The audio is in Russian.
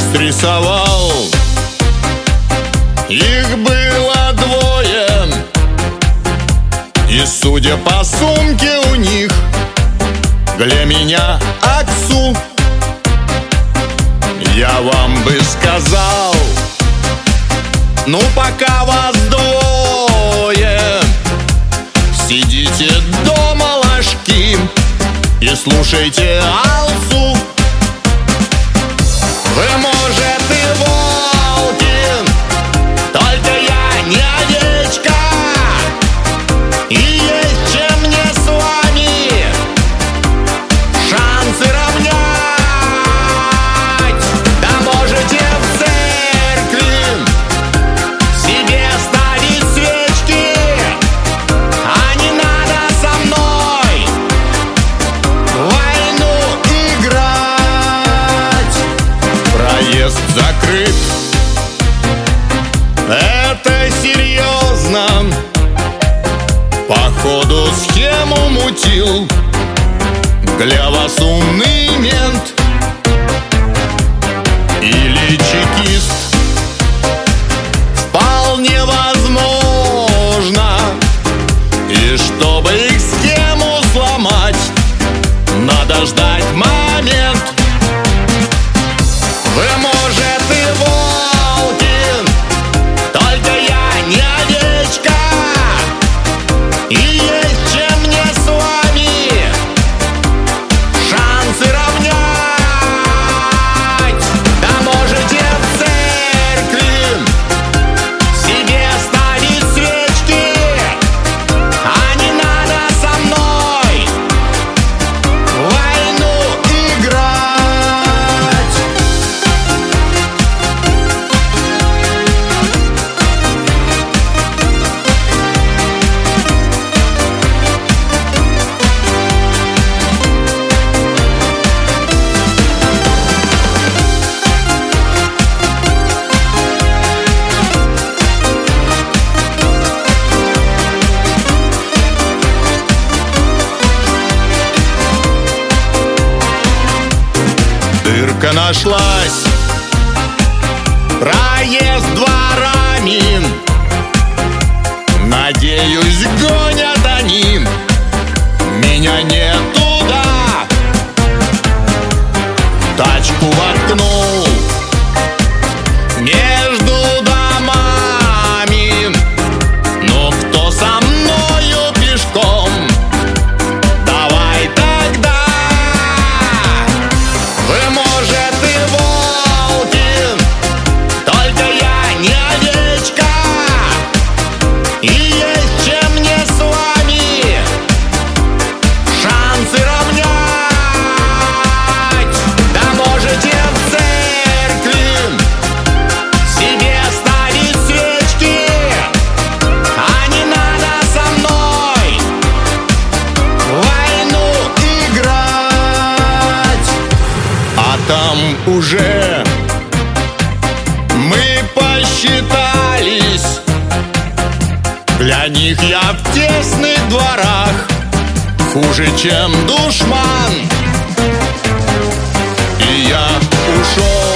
срисовал. Их было двое, и судя по сумке у них, для меня Аксу. Я вам бы сказал, ну пока вас двое, сидите дома ложки и слушайте Алсу. Вы, может, и волки, только я не овечка, и есть чем мне с вами шансы равнять. Да можете в церкви себе ставить свечки, а не надо со мной в войну играть. Проезд закрыт, это серьезно. Походу схему мутил для вас умный мент или чекист. Вполне возможно. И чтобы их схему сломать, надо ждать момент. Вы, может, и волки, только я не овечка, и есть чем мне с вами шансы равнять. Да можете в церкви себе ставить свечки, а не надо со мной в войну играть. Дырка нашлась, проезд дворами, надеюсь, гонят они меня не туда. Тачку воткнул между домами, но кто со мною пешком? Давай тогда. Вы, может, и волки, только я не овечка, и есть чем мне с вами шансы равнять. Да можете в церкви себе ставить свечки, а не надо со мной в войну играть. А там уже мы посчитались, для них я в тесных дворах хуже, чем душман. И я ушел.